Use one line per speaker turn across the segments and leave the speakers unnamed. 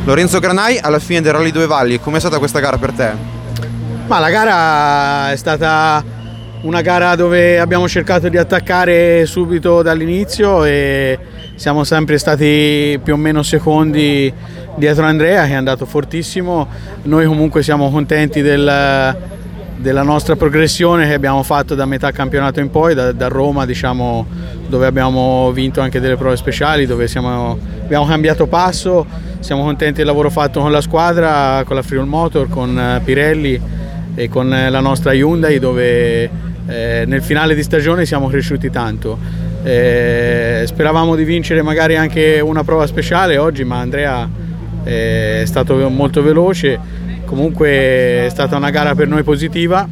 Lorenzo Granai, alla fine del Rally Due Valli, com'è stata questa gara per te?
Ma la gara è stata una gara dove abbiamo cercato di attaccare subito dall'inizio e siamo sempre stati più o meno secondi dietro Andrea, che è andato fortissimo. Noi comunque siamo contenti della nostra progressione che abbiamo fatto da metà campionato in poi, da Roma, diciamo, dove abbiamo vinto anche delle prove speciali, dove abbiamo cambiato passo. Siamo contenti del lavoro fatto con la squadra, con la Friul Motor, con Pirelli e con la nostra Hyundai, dove nel finale di stagione siamo cresciuti tanto. Speravamo di vincere magari anche una prova speciale oggi, ma Andrea è stato molto veloce. Comunque è stata una gara per noi positiva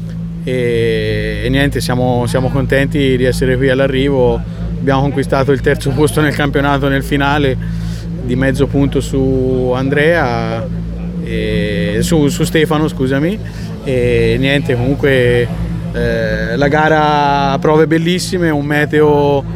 e niente, siamo contenti di essere qui all'arrivo. Abbiamo conquistato il terzo posto nel campionato nel finale, di mezzo punto su Andrea, su Stefano, scusami, e niente, comunque la gara a prove bellissime, un meteo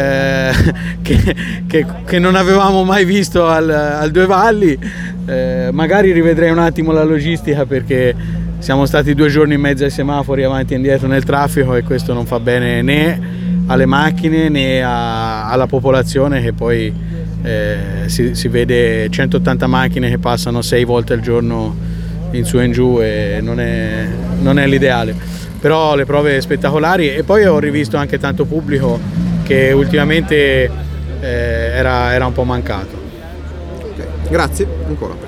che non avevamo mai visto al Due Valli. Magari rivedrei un attimo la logistica, perché siamo stati 2 giorni in mezzo ai semafori avanti e indietro nel traffico, e questo non fa bene né alle macchine né alla popolazione, che poi si vede 180 macchine che passano 6 volte al giorno in su e in giù, e non è l'ideale. Però le prove spettacolari, e poi ho rivisto anche tanto pubblico che ultimamente era un po' mancato.
Okay. Grazie ancora.